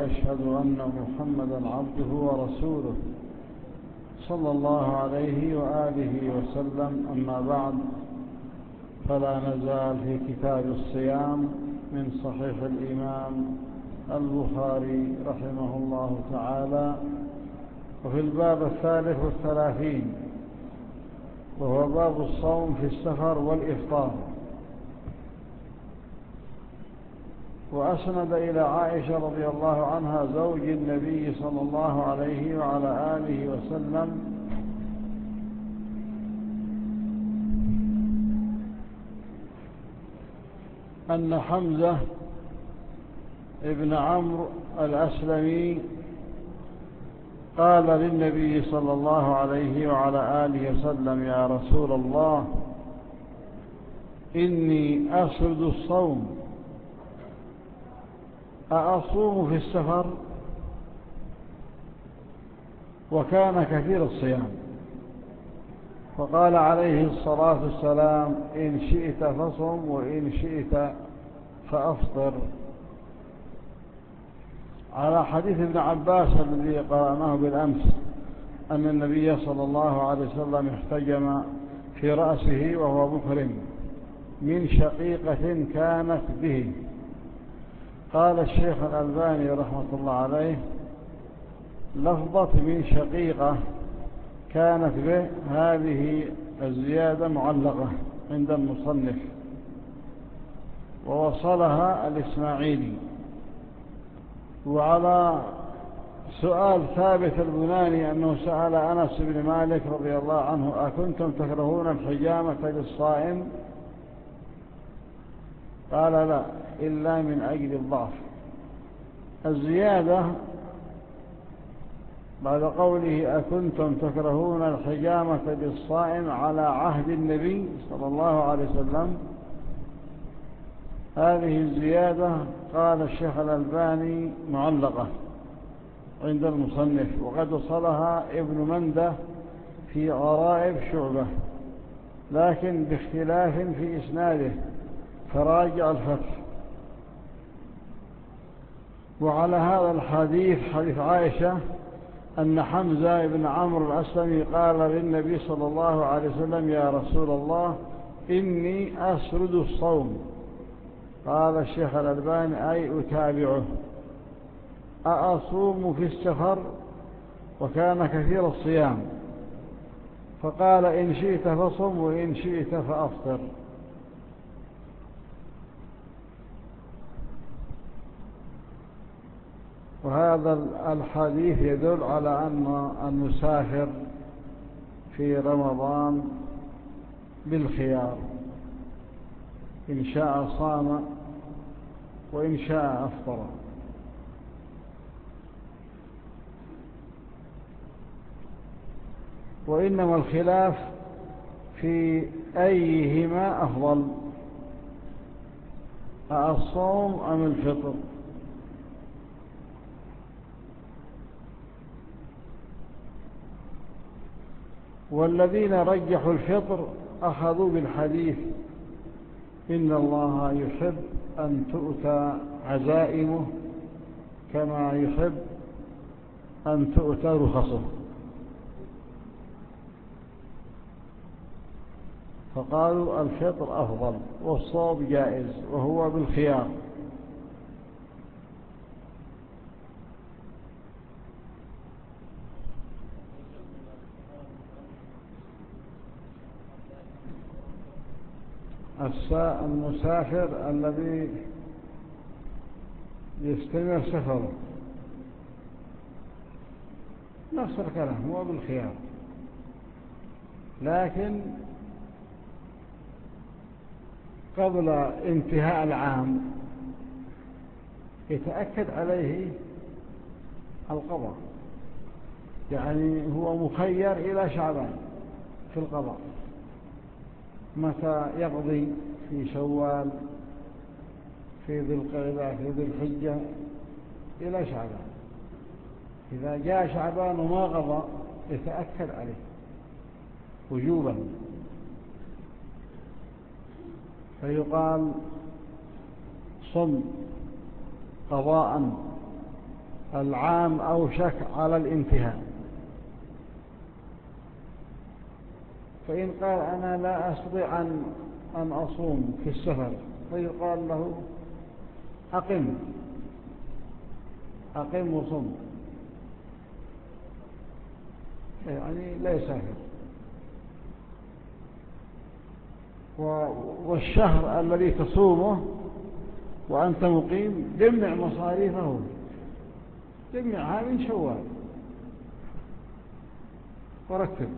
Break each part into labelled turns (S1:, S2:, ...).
S1: وأشهد أن محمدا عبده ورسوله صلى الله عليه وآله وسلم. أما بعد، فلا نزال في كتاب الصيام من صحيح الإمام البخاري رحمه الله تعالى، وفي الباب 33 وهو باب الصوم في السفر والإفطار. وأسند إلى عائشة رضي الله عنها زوج النبي صلى الله عليه وعلى آله وسلم أن حمزة ابن عمرو الأسلمي قال للنبي صلى الله عليه وعلى آله وسلم: يا رسول الله، إني أسرد الصوم، أصوم في السفر؟ وكان كثير الصيام، فقال عليه الصلاة والسلام: إن شئت فصم وإن شئت فأفطر. على حديث ابن عباس الذي قرأناه بالأمس أن النبي صلى الله عليه وسلم احتجم في رأسه وهو محرم من شقيقة كانت به. قال الشيخ الألباني رحمة الله عليه: لفظة من شقيقة كانت به هذه الزيادة معلقة عند المصنف، ووصلها الإسماعيلي. وعلى سؤال ثابت البناني أنه سأل أنس بن مالك رضي الله عنه: أكنتم تكرهون الحجامة للصائم؟ قال: لا، إلا من أجل الضعف. الزيادة بعد قوله: أكنتم تكرهون الحجامة للصائم على عهد النبي صلى الله عليه وسلم، هذه الزيادة قال الشيخ الألباني معلقة عند المصنف، وقد وصلها ابن مندة في غرائب شعبة، لكن باختلاف في إسناده، فراجع الفتح. وعلى هذا الحديث، حديث عائشة، أن حمزة بن عمرو الأسلمي قال للنبي صلى الله عليه وسلم: يا رسول الله، إني أسرد الصوم. قال الشيخ الألباني: أي أتابعه، أصوم في السفر؟ وكان كثير الصيام، فقال: إن شئت فصم وإن شئت فأفطر. وهذا الحديث يدل على أن المسافر في رمضان بالخيار، إن شاء صام وإن شاء أفطر. وإنما الخلاف في أيهما أفضل، الصوم أم الفطر. والذين رجحوا الفطر أخذوا بالحديث: إن الله يحب أن تؤتى عزائمه كما يحب أن تؤتى رخصه، فقالوا الفطر أفضل والصوم جائز وهو بالخيار. المسافر الذي يستمر سفره نفس الكلام، هو بالخيار، لكن قبل انتهاء العام يتأكد عليه القضاء، يعني هو مخير إلى شعبان في القضاء، متى يقضي في شوال، في ذي القعدة، في ذي الحجة، إلى شعبان. إذا جاء شعبان وما قضى يتأكد عليه وجوبا، فيقال: صم قضاء العام أوشك على الانتهاء. فإن قال أنا لا أستطيع أن أصوم في السفر، فيقال له أقم وصم، يعني لا يسافر. والشهر الذي تصومه وأنت مقيم جمع مصاريفه، جمعها من شوال ورتب.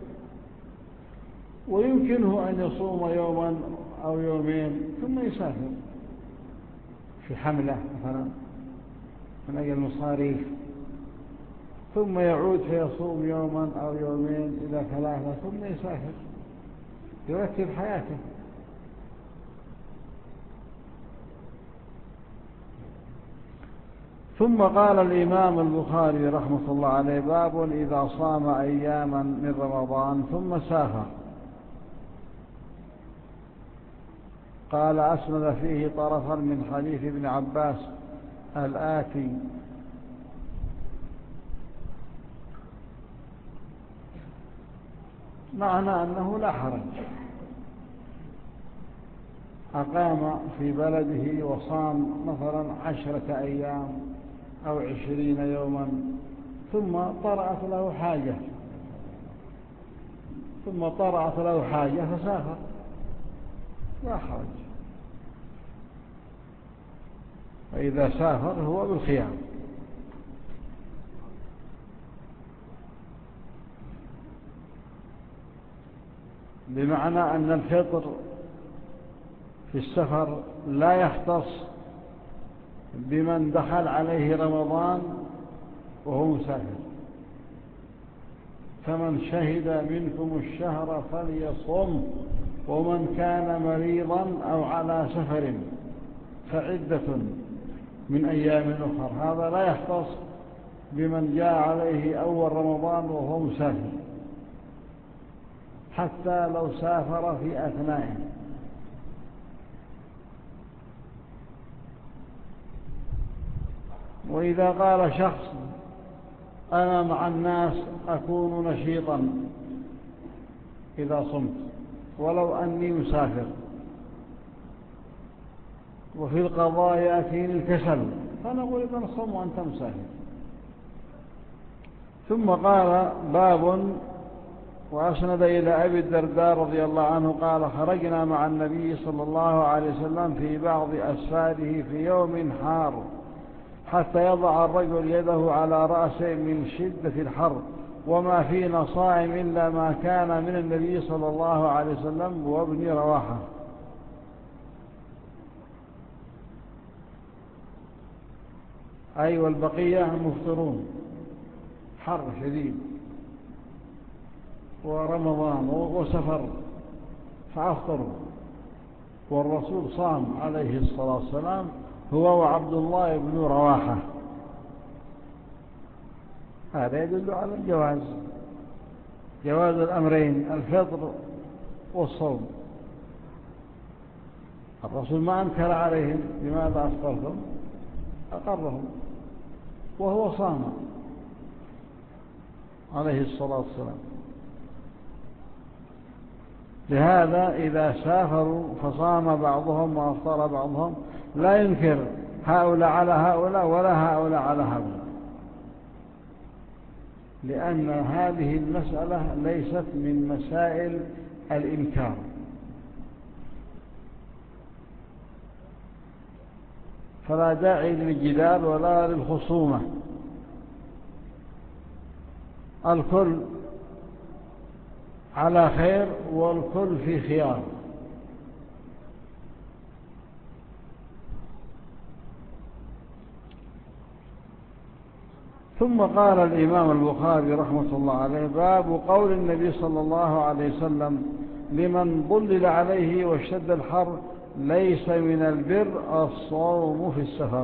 S1: ويمكنه أن يصوم يوما أو يومين ثم يسافر في حملة مثلا من أجل المصاريف، ثم يعود فيصوم يوما أو يومين إلى 3 ثم يسافر، يرتب حياته. ثم قال الإمام البخاري رحمة الله عليه: باب إذا صام أياما من رمضان ثم سافر. قال: أسند فيه طرفا من حديث ابن عباس الآتي: معنى أنه لا حرج، أقام في بلده وصام مثلا 10 أيام أو 20 يوما، ثم طرأت له حاجة فسافر، لا حرج. فإذا سافر هو بالخيار. بمعنى أن الفطر في السفر لا يختص بمن دخل عليه رمضان وهو مسافر. فمن شهد منكم الشهر فليصم، ومن كان مريضا أو على سفر فعدة من أيام أخر. هذا لا يختص بمن جاء عليه أول رمضان وهو مسافر، حتى لو سافر في أثنائه. وإذا قال شخص: أنا مع الناس أكون نشيطا إذا صمت ولو أني مسافر، وفي القضاء يأتيني الكسل، فنقول إذا صم وأنت مسافر. ثم قال: باب وأسند إلى أبي الدرداء رضي الله عنه قال: خرجنا مع النبي صلى الله عليه وسلم في بعض أسفاره في يوم حار، حتى يضع الرجل يده على رأسه من شدة الحر، وما فينا صائم إلا ما كان من النبي صلى الله عليه وسلم وابن رواحة. أي والبقية مفطرون، حر شديد ورمضان وسفر فأفطروا، والرسول صام عليه الصلاة والسلام هو وعبد الله بن رواحة. هذا يدل على الجواز، جواز الأمرين، الفطر والصوم. الرسول ما أنكر عليهم لماذا أفطرتم، أقرهم، وهو صام عليه الصلاة والسلام. لهذا إذا سافروا فصام بعضهم وأفطر بعضهم لا ينكر هؤلاء على هؤلاء ولا هؤلاء على هؤلاء، لأن هذه المسألة ليست من مسائل الإنكار. فلا داعي للجدال ولا للخصومة، الكل على خير والكل في خيار. ثم قال الإمام البخاري رحمة الله عليه: باب قول النبي صلى الله عليه وسلم لمن ضلل عليه واشتد الحر: ليس من البر الصوم في السفر.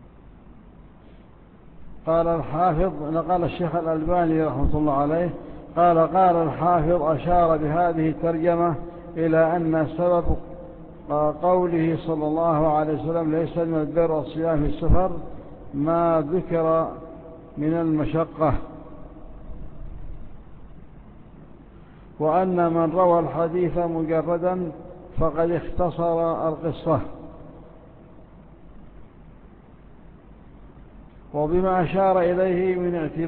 S1: قال الحافظ، نقل الشيخ الألباني رحمة الله عليه: قال الحافظ أشار بهذه الترجمة إلى أن سبب قوله صلى الله عليه وسلم ليس من البر الصيام في السفر ما ذكر من المشقة، وأن من روى الحديث مجردا فقد اختصر القصة. وبما أشار إليه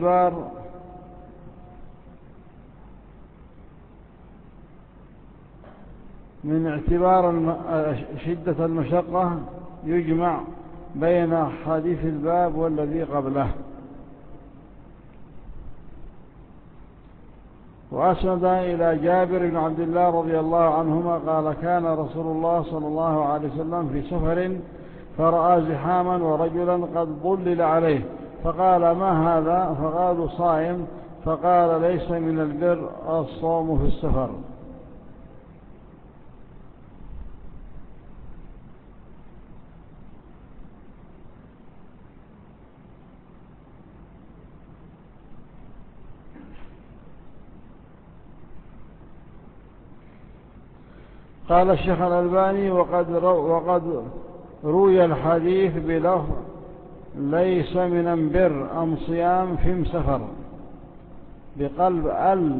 S1: من اعتبار شدة المشقة يجمع بين حديث الباب والذي قبله. وأسند إلى جابر بن عبد الله رضي الله عنهما قال كان رسول الله صلى الله عليه وسلم في سفر فرأى زحاما ورجلا قد ضلل عليه فقال ما هذا؟ فقالوا صائم، فقال ليس من البر الصوم في السفر. قال الشيخ الألباني وقد روي الحديث بلفظ ليس من البر أم صيام في سفر بقلب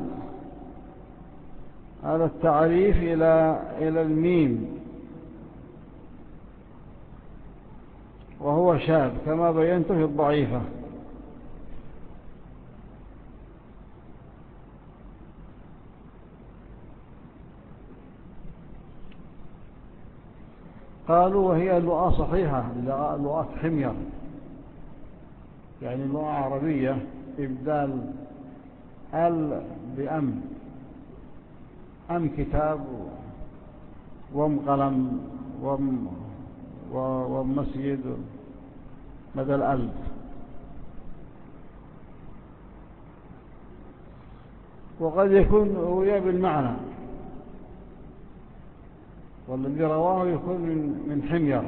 S1: هذا التعريف إلى الميم، وهو شاذ كما بينت في الضعيفة. قالوا وهي لغة صحيحة، لغة حمير، يعني لغة عربية إبدال بأم، أم كتاب وم قلم ومسجد بدل وقد يكون روي بالمعنى، والذي رواه يكون من حمير،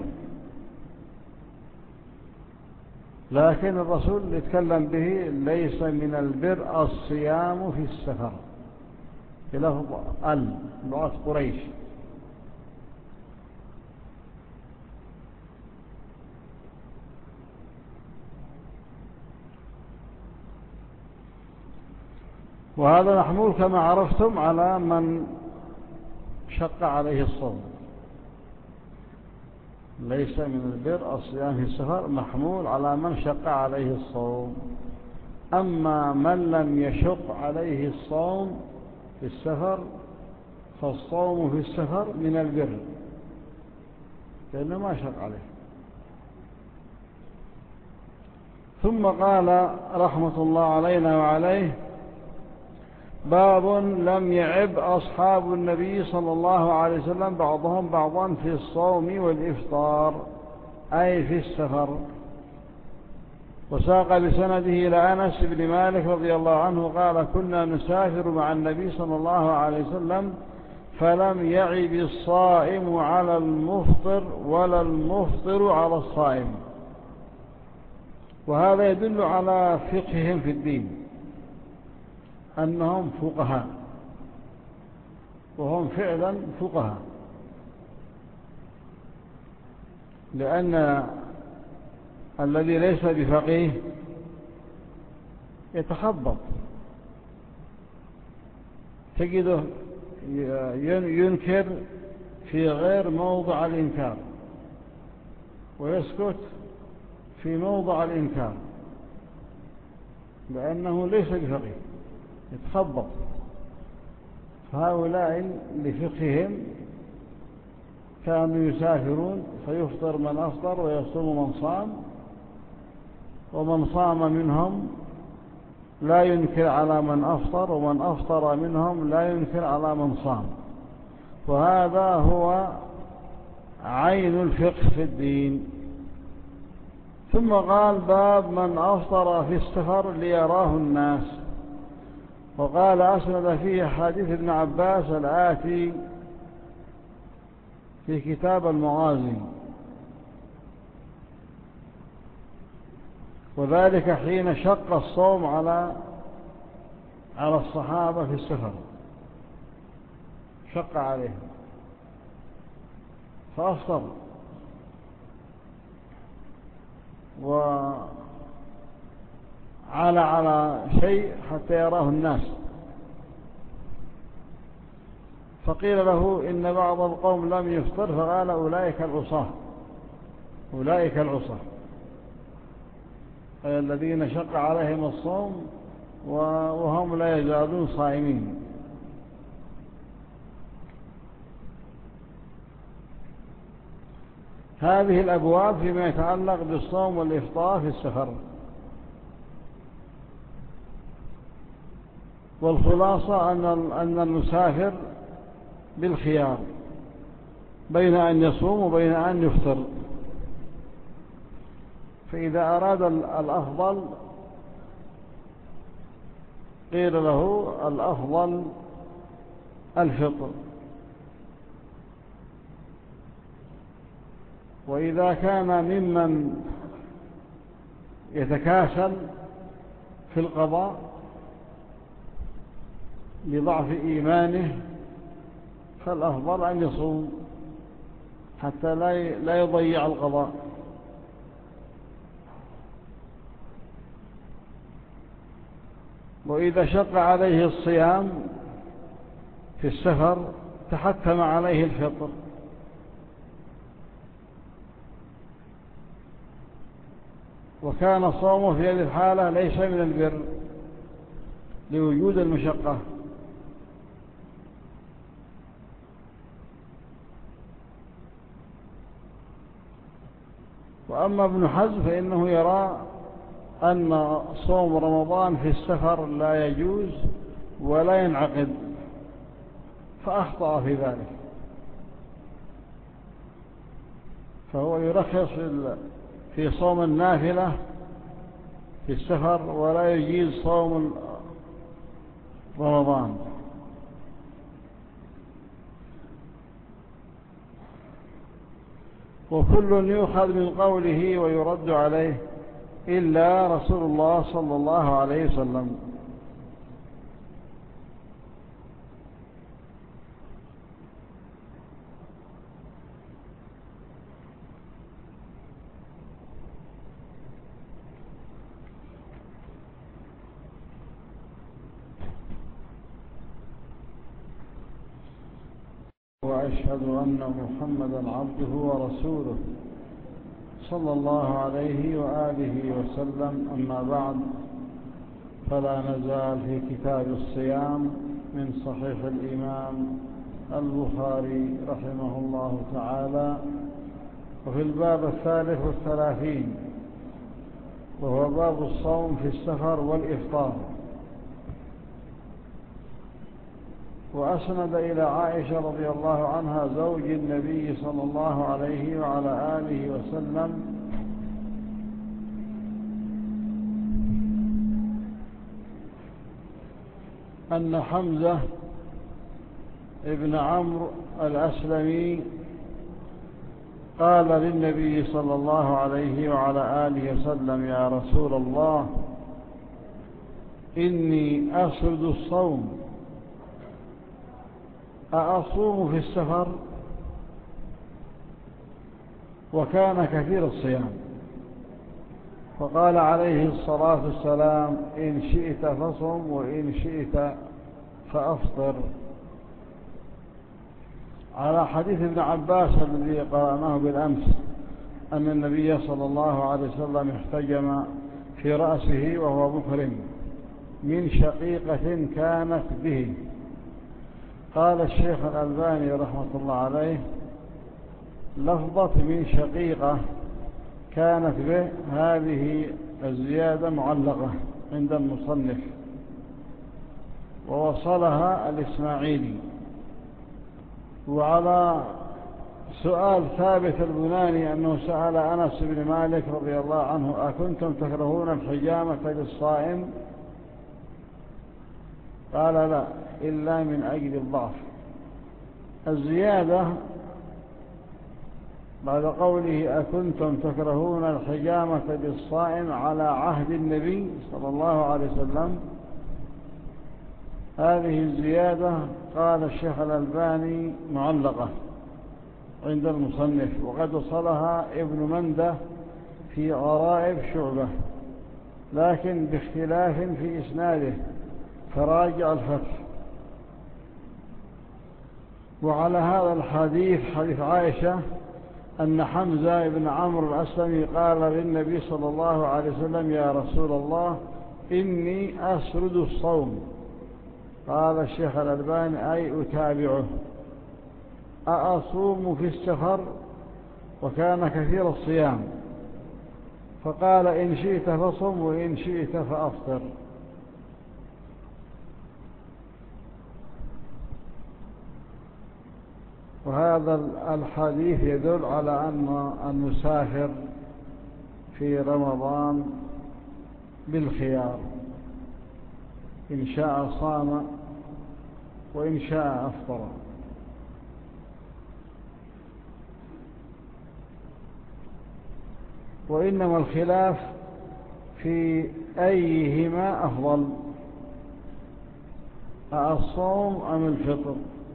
S1: لكن الرسول يتكلم به ليس من البر الصيام في السفر بلفظ لغة قريش. وهذا محمول كما عرفتم على من شق عليه الصوم، ليس من البر الصيام في السفر محمول على من شق عليه الصوم. أما من لم يشق عليه الصوم في السفر فالصوم في السفر من البر لأنه ما شق عليه. ثم قال رحمة الله علينا وعليه باب لم يعب أصحاب النبي صلى الله عليه وسلم بعضهم بعضا في الصوم والإفطار أي في السفر. وساق بسنده إلى أنس بن مالك رضي الله عنه قال كنا نسافر مع النبي صلى الله عليه وسلم فلم يعب الصائم على المفطر ولا المفطر على الصائم. وهذا يدل على فقههم في الدين، أنهم فقهاء، وهم فعلا فقهاء، لأن الذي ليس بفقيه يتخبط، تجده ينكر في غير موضع الإنكار ويسكت في موضع الإنكار، لأنه ليس بفقيه يتخبط. فهؤلاء لفقههم كانوا يسافرون فيفطر من أفطر ويصوم من صام، ومن صام منهم لا ينكر على من أفطر، ومن أفطر منهم لا ينكر على من صام. وهذا هو عين الفقه في الدين. ثم قال باب من أفطر في السفر ليراه الناس. وقال أسند فيه حديث ابن عباس الآتي في كتاب المغازي، وذلك حين شق الصوم على الصحابة في السفر، شق عليهم فأفطر، وعلى على شيء حتى يراه الناس، فقيل له إن بعض القوم لم يفطر، فقال أولئك العصاة، أولئك العصاة، أي الذين شق عليهم الصوم وهم لا يزالون صائمين. هذه الأبواب فيما يتعلق بالصوم والإفطار في السفر. والخلاصة أن المسافر بالخيار بين أن يصوم وبين أن يفطر، فإذا أراد الأفضل قيل له الأفضل الفطر، وإذا كان ممن يتكاسل في القضاء لضعف إيمانه فالأفضل أن يصوم حتى لا يضيع القضاء. وإذا شق عليه الصيام في السفر تحتم عليه الفطر، وكان صومه في هذه الحالة ليس من البر لوجود المشقة. وأما ابن حزم فإنه يرى أن صوم رمضان في السفر لا يجوز ولا ينعقد، فأخطأ في ذلك، فهو يرخص في صوم النافلة في السفر ولا يجيز صوم رمضان. وكل يؤخذ من قوله ويرد عليه إلا رسول الله صلى الله عليه وسلم. وأشهد أن محمدا عبده ورسوله صلى الله عليه وآله وسلم. أما بعد، فلا نزال في كتاب الصيام من صحيح الإمام البخاري رحمه الله تعالى، وفي الباب 33 وهو باب الصوم في السفر والإفطار. وأسند إلى عائشة رضي الله عنها زوج النبي صلى الله عليه وعلى آله وسلم أن حمزة ابن عمرو الأسلمي قال للنبي صلى الله عليه وعلى آله وسلم: يا رسول الله، إني أسرد الصوم، أصوم في السفر؟ وكان كثير الصيام، فقال عليه الصلاة والسلام: إن شئت فصم وإن شئت فأفطر. على حديث ابن عباس الذي قرأناه بالأمس أن النبي صلى الله عليه وسلم احتجم في رأسه وهو محرم من شقيقة كانت به. قال الشيخ الألباني رحمة الله عليه: لفظة من شقيقة كانت به هذه الزيادة معلقة عند المصنف، ووصلها الإسماعيلي. وعلى سؤال ثابت البناني أنه سأل أنس بن مالك رضي الله عنه: أكنتم تكرهون الحجامة للصائم؟ قال: لا، إلا من أجل الضعف. الزيادة بعد قوله أكنتم تكرهون الحجامة للصائم على عهد النبي صلى الله عليه وسلم هذه الزيادة قال الشيخ الألباني معلقة عند المصنف، وقد وصلها ابن منده في غرائب شعبة، لكن باختلاف في إسناده، فراجع الفتح. وعلى هذا الحديث، حديث عائشة، أن حمزة بن عمرو الأسلمي قال للنبي صلى الله عليه وسلم: يا رسول الله، إني أسرد الصوم. قال الشيخ الألباني: أي أتابعه، أصوم في السفر؟ وكان كثير الصيام، فقال: إن شئت فصم، وإن شئت فأفطر. وهذا الحديث يدل على أن المسافر في رمضان بالخيار، إن شاء صام وإن شاء أفطر. وإنما الخلاف في أيهما أفضل، الصوم أم الفطر.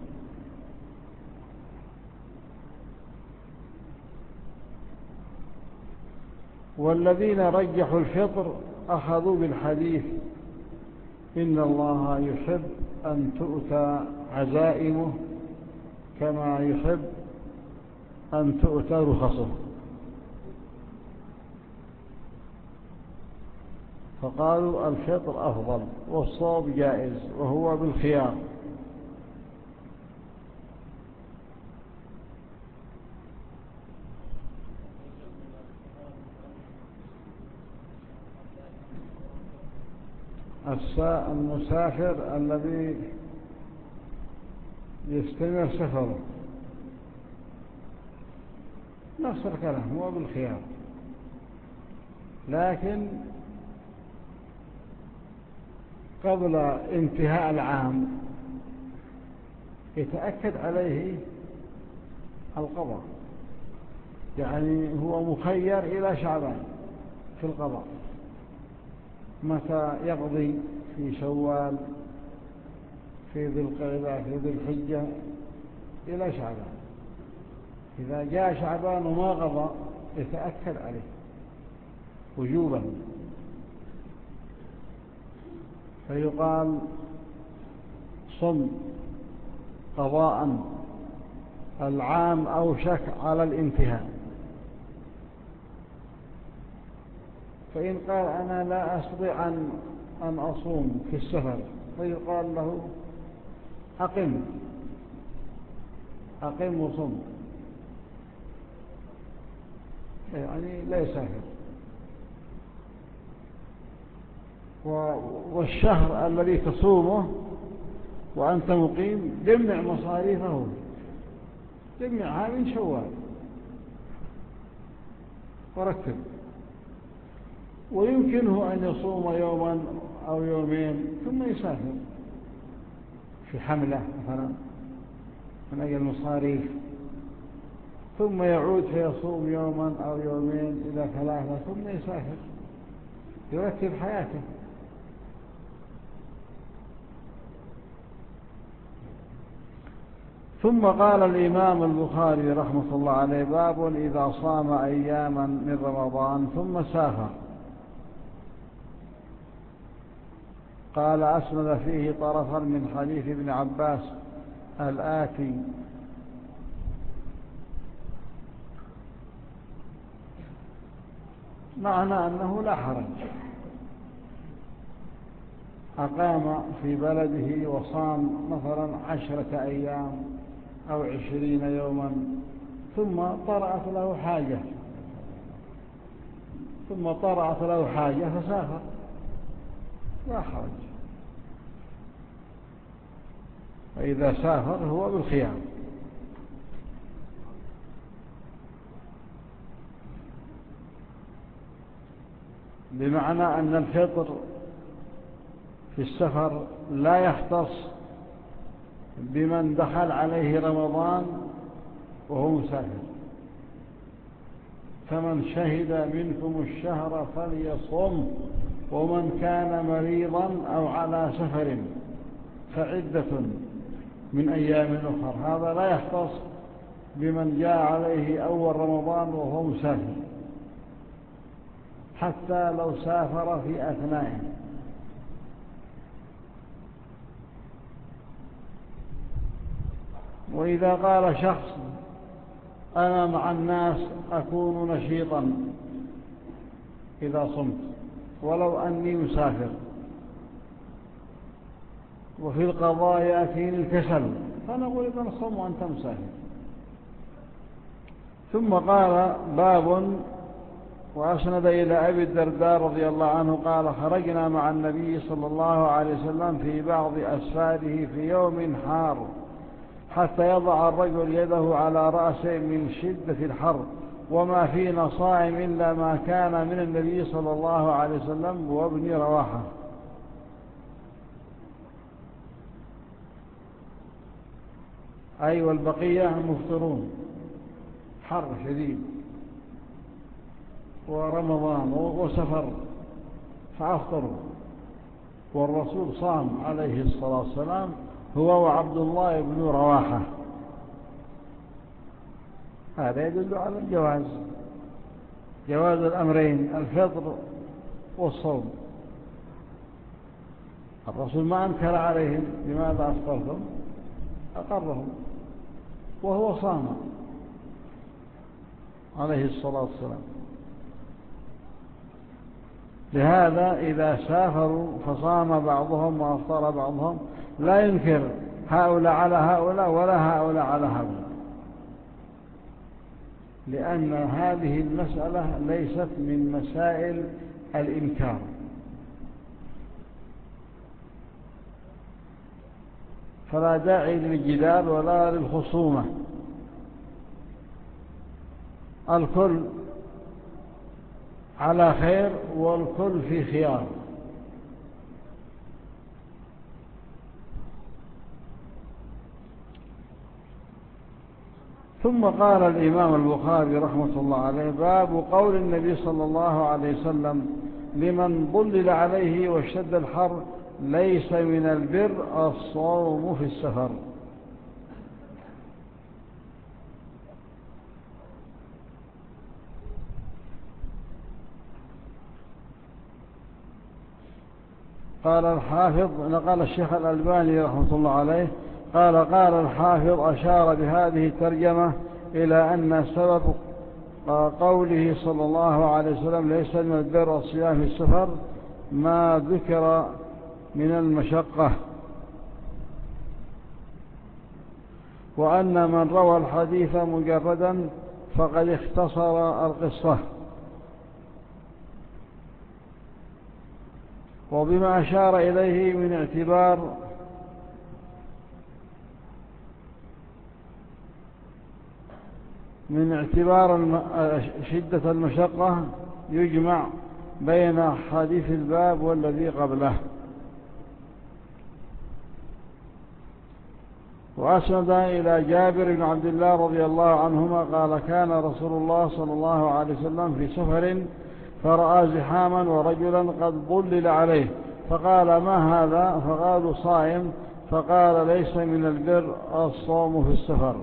S1: والذين رجحوا الفطر أخذوا بالحديث: إن الله يحب أن تؤتى عزائمه كما يحب أن تؤتى رخصه، فقالوا الفطر أفضل والصوم جائز وهو بالخيار. المسافر الذي يستمر سفره نفس الكلام، هو بالخيار، لكن قبل انتهاء العام يتأكد عليه القضاء، يعني هو مخير إلى شعبان في القضاء، متى يقضي، في شوال، في ذي القعدة، في ذي الحجة، إلى شعبان. إذا جاء شعبان وما قضى يتأكد عليه وجوبا، فيقال: صم قضاء، العام أوشك على الانتهاء. فإن قال: أنا لا أستطيع أن أصوم في السفر، فيقال له: أقم وصم، يعني لا يسافر. والشهر الذي تصومه وأنت مقيم جمع مصاريفه، جمعها من شوال ورتب. ويمكنه أن يصوم يوما أو يومين ثم يسافر في حملة مثلا من أجل المصاريف، ثم يعود فيصوم يوما أو يومين إلى 3، ثم يسافر، يرتب حياته. ثم قال الإمام البخاري رحمة الله عليه: باب إذا صام أياما من رمضان ثم سافر. قال: أسند فيه طرفا من حديث ابن عباس الآتي: معنى أنه لا حرج، أقام في بلده وصام مثلا 10 أيام أو 20 يوما، ثم طرأت له حاجة فسافر، لا حرج. فإذا سافر هو بالخيار. بمعنى أن الفطر في السفر لا يختص بمن دخل عليه رمضان وهو مسافر، فمن شهد منكم الشهر فليصم، ومن كان مريضا أو على سفر فعدة من أيام أخر. هذا لا يختص بمن جاء عليه أول رمضان وهو مسافر، حتى لو سافر في أثنائه. وإذا قال شخص أنا مع الناس أكون نشيطا إذا صمت ولو أني مسافر، وفي القضاء يأتيني الكسل، فنقول إذا صم وأنت مسافر. ثم قال باب، وأسند إلى أبي الدرداء رضي الله عنه قال خرجنا مع النبي صلى الله عليه وسلم في بعض أسفاره في يوم حار حتى يضع الرجل يده على رأسه من شدة الحر، وما فينا صائم إلا ما كان من النبي صلى الله عليه وسلم وابن رواحة. أي والبقية مفطرون، حر شديد ورمضان وسفر فأفطروا، والرسول صام عليه الصلاة والسلام هو وعبد الله بن رواحة. هذا يدل على الجواز، جواز الأمرين، الفطر والصوم. الرسول ما أنكر عليهم لماذا أفطرتم، أقرهم وهو صام عليه الصلاة والسلام. لهذا إذا سافروا فصام بعضهم وأفطر بعضهم لا ينكر هؤلاء على هؤلاء ولا هؤلاء على هؤلاء، لأن هذه المسألة ليست من مسائل الإنكار. فلا داعي للجدال ولا للخصومة، الكل على خير والكل في خيار. ثم قال الإمام البخاري رحمة الله عليه باب قول النبي صلى الله عليه وسلم لمن ضلل عليه واشتد الحر ليس من البر الصوم في السفر. قال الشيخ الألباني رحمة الله عليه قال الحافظ أشار بهذه الترجمة إلى أن سبب قوله صلى الله عليه وسلم ليس من البر الصيام في السفر ما ذكر من المشقة، وأن من روى الحديث مجردا فقد اختصر القصة. وبما أشار إليه من اعتبار شدة المشقة يجمع بين حديث الباب والذي قبله. وأسند إلى جابر بن عبد الله رضي الله عنهما قال كان رسول الله صلى الله عليه وسلم في سفر فرأى زحاما ورجلا قد ضلل عليه فقال ما هذا؟ فقالوا صائم، فقال ليس من البر الصوم في السفر.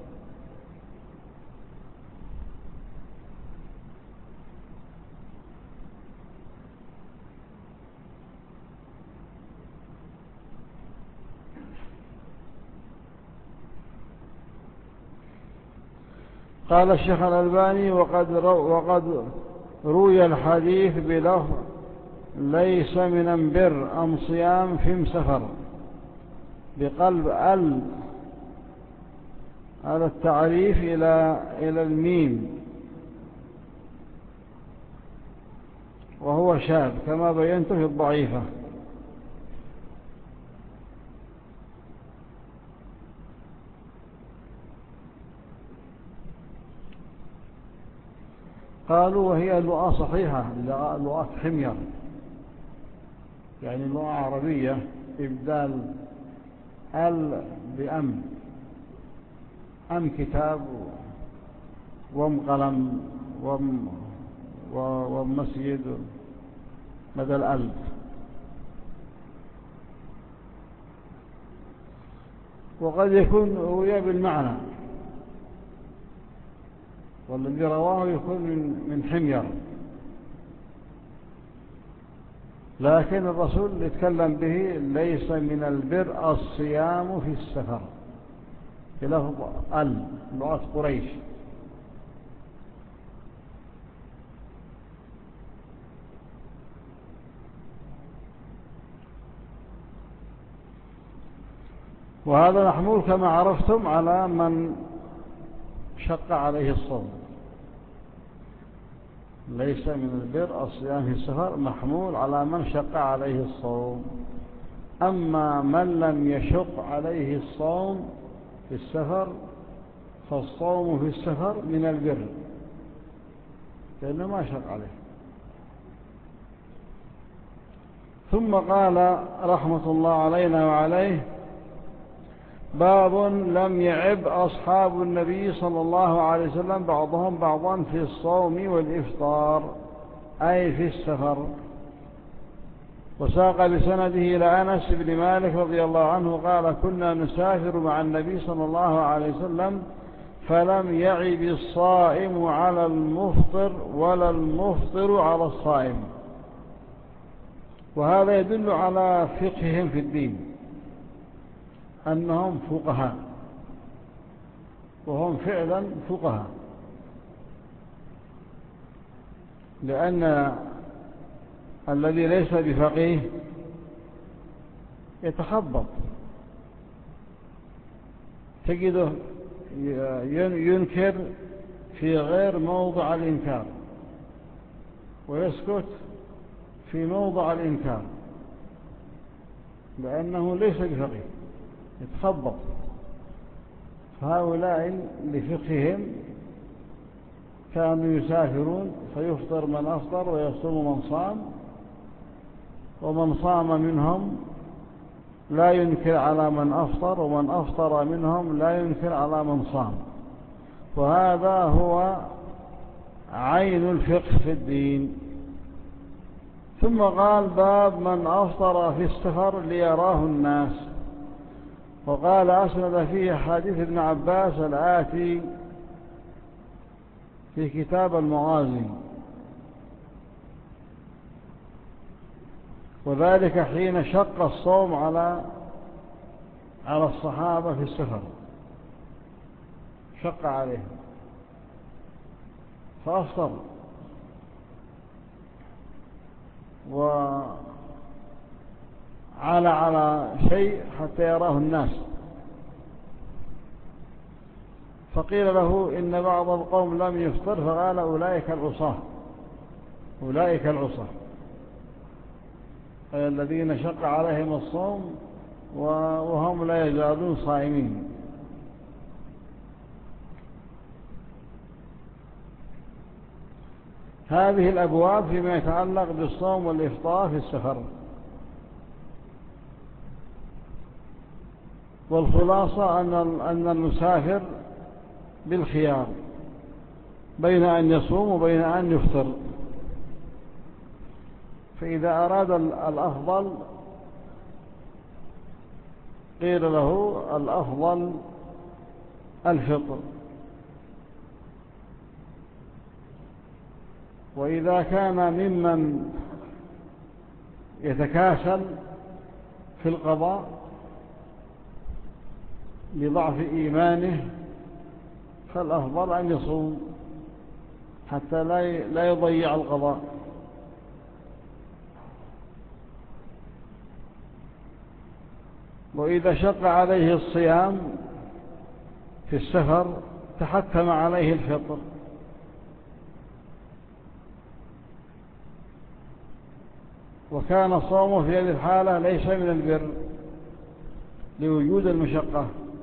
S1: قال الشيخ الألباني وقد روي الحديث بلفظ ليس من البر أم صيام في سفر بقلب على التعريف إلى الميم، وهو شاذ كما بينت في الضعيفة. قالوا وهي لغة صحيحة، لغة حمير، يعني لغة عربية إبدال بأم، أم كتاب وم قلم ومسجد بدل وقد يكون روي بالمعنى، والذي رواه يكون من حمير، لكن الرسول يتكلم به ليس من البر الصيام في السفر بلفظ لغة قريش. وهذا محمول كما عرفتم على من شق عليه الصوم، ليس من البر الصيام في السفر، محمول على من شق عليه الصوم. أما من لم يشق عليه الصوم في السفر فالصوم في السفر من البر لأنه ما شق عليه. ثم قال رحمة الله علينا وعليه: باب لم يعب أصحاب النبي صلى الله عليه وسلم بعضهم بعضا في الصوم والإفطار، أي في السفر. وساق بسنده إلى أنس بن مالك رضي الله عنه قال: كنا نسافر مع النبي صلى الله عليه وسلم فلم يعب الصائم على المفطر ولا المفطر على الصائم. وهذا يدل على فقههم في الدين، أنهم فقهاء، وهم فعلا فقهاء، لأن الذي ليس بفقيه يتخبط، تجده ينكر في غير موضع الإنكار ويسكت في موضع الإنكار، لأنه ليس بفقيه يتخبط. فهؤلاء لفقههم كانوا يسافرون فيفطر من أفطر ويصوم من صام، ومن صام منهم لا ينكر على من أفطر، ومن أفطر منهم لا ينكر على من صام. وهذا هو عين الفقه في الدين. ثم قال: باب من أفطر في السفر ليراه الناس. وقال: أسند فيه حديث ابن عباس الآتي في كتاب المغازي، وذلك حين شق الصوم على الصحابة في السفر، شق عليهم فأفطر وعلى على شيء حتى يراه الناس، فقيل له: إن بعض القوم لم يفطر، فقال: أولئك العصاة، أولئك العصاة، أي الذين شق عليهم الصوم وهم لا يزالون صائمين. هذه الأبواب فيما يتعلق بالصوم والإفطار في السفر. والخلاصة أن المسافر بالخيار بين أن يصوم وبين أن يفطر، فإذا أراد الأفضل قيل له: الأفضل الفطر. وإذا كان ممن يتكاسل في القضاء لضعف إيمانه فالأفضل أن يصوم حتى لا يضيع القضاء. وإذا شق عليه الصيام في السفر تحتم عليه الفطر. وكان صومه في هذه الحالة ليس من البر لوجود المشقة.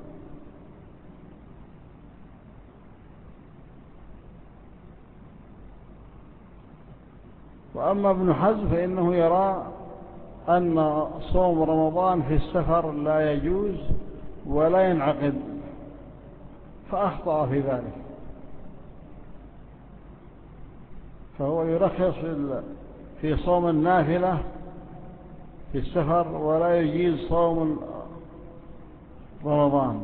S1: وأما ابن حزم فإنه يرى أن صوم رمضان في السفر لا يجوز ولا ينعقد، فأخطأ في ذلك، فهو يرخص في صوم النافلة في السفر ولا يجيز صوم رمضان.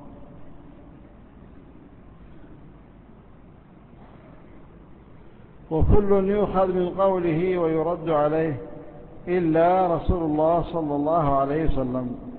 S1: وكل يؤخذ من قوله ويرد عليه إلا رسول الله صلى الله عليه وسلم،